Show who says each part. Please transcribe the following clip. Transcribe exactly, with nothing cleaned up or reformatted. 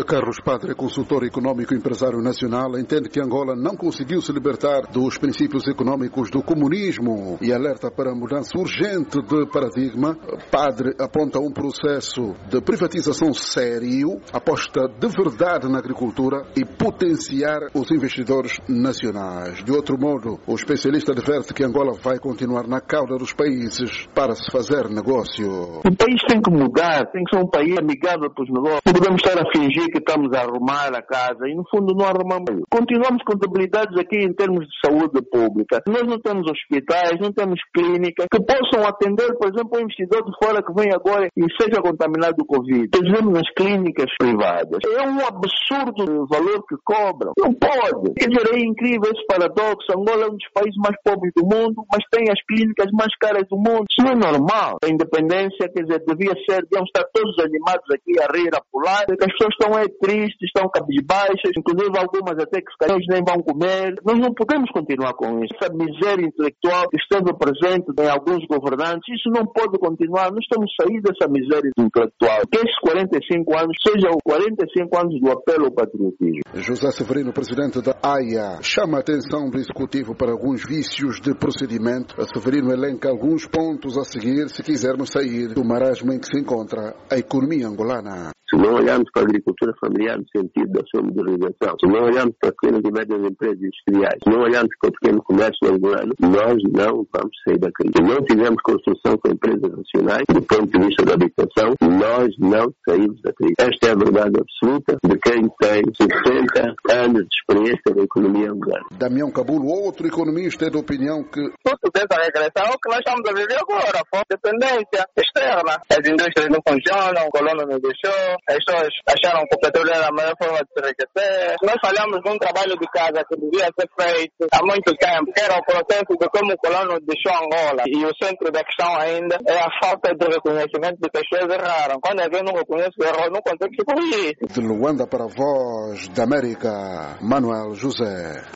Speaker 1: Carlos Padre, consultor econômico e empresário nacional, entende que Angola não conseguiu se libertar dos princípios econômicos do comunismo e alerta para a mudança urgente de paradigma. Padre aponta um processo de privatização sério, aposta de verdade na agricultura e potenciar os investidores nacionais. De outro modo, o especialista adverte que Angola vai continuar na cauda dos países para se fazer negócio.
Speaker 2: O país tem que mudar, tem que ser um país amigável para os negócios. Não podemos estar a fingir que estamos a arrumar a casa e no fundo não arrumamos. Continuamos com debilidades aqui em termos de saúde pública. Nós não temos hospitais, não temos clínicas que possam atender, por exemplo, um investidor de fora que vem agora e seja contaminado do Covid. Fazemos nas clínicas privadas. É um absurdo o valor que cobram. Não pode. Quer dizer, é incrível esse paradoxo. Angola é um dos países mais pobres do mundo, mas tem as clínicas mais caras do mundo. Isso não é normal. A independência, quer dizer, devia ser, deviam estar todos animados aqui a rir, a pular, porque as pessoas estão é, tristes, estão cabisbaixas, inclusive algumas até que se calhar nem vão comer. Nós não podemos continuar com isso. Essa miséria intelectual que esteve presente em alguns governantes, isso não pode continuar. Nós temos que sair dessa miséria intelectual. Que esses quarenta e cinco anos sejam quarenta e cinco anos do apelo ao patriotismo.
Speaker 1: José Severino, presidente da A I A, chama a atenção do Executivo para alguns vícios de procedimento. A Severino elenca alguns pontos a seguir se quisermos sair do marasmo em que se encontra a economia angolana.
Speaker 3: Se não olharmos para a agricultura familiar no sentido da sua modernização, se não olharmos para pequenas e médias empresas industriais, se não olharmos para o pequeno comércio angolano, nós não vamos sair da crise. Se não tivermos construção com empresas nacionais, do ponto de vista da habitação, nós não saímos da crise. Esta é a verdade absoluta de quem tem sessenta anos de experiência na economia angolana.
Speaker 1: Damião Cabulo, outro economista, é de opinião que
Speaker 4: tudo dessa regressão é o que nós estamos a viver agora, a dependência externa. As indústrias não funcionam, o colono não deixou, as pessoas acharam que o petróleo era a melhor forma de se enriquecer. Nós falhamos num trabalho de casa que devia ser feito há muito tempo, que era o processo de como o colono deixou Angola. E o centro da questão ainda é a falta de reconhecimento de que as pessoas erraram. Quando alguém não reconhece o erro, não consegue se corrigir.
Speaker 1: De Luanda para a Voz da América, Manuel José.